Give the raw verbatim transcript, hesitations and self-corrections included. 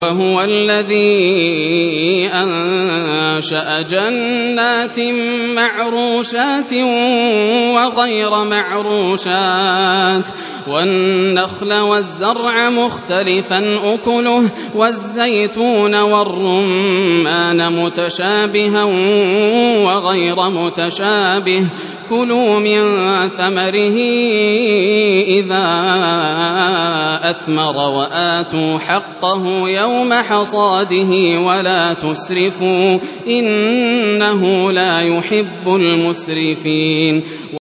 وهو الذي أنشأ جنات معروشات وغير معروشات والنخل والزرع مختلفا أكله والزيتون والرمان متشابها وغير متشابه كلوا من ثمره إذا أثمر وآتوا حقه يوم حصاده ولا تسرفوا إنه لا يحب المسرفين.